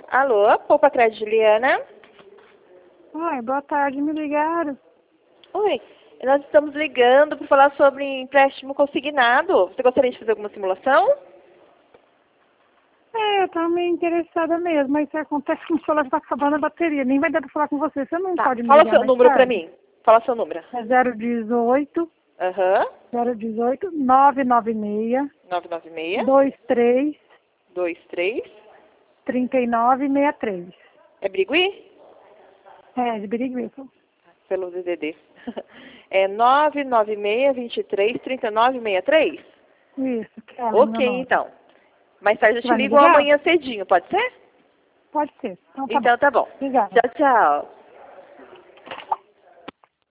Alô, Poupa Crédito, Juliana? Oi, boa tarde, me ligaram. Oi, nós estamos ligando para falar sobre empréstimo consignado. Você gostaria de fazer alguma simulação? Eu tô meio interessada mesmo, mas acontece que o celular está acabando a bateria, nem vai dar para falar com você. Você não Tá, pode me fala ligar seu mais número para tarde? mim. Fala seu número. É 018 Aham, 018 996 996 23 23. 3963. É Brigui? É, de Birigui. Pelo DDD. É 996 23 3963? Isso, Kellen, meu Ok, nome. então. Mais tarde eu Você te vai me ligo ligar? amanhã cedinho, pode ser? Pode ser. Então tá bom. Então tá bom. Obrigada. Tchau, tchau.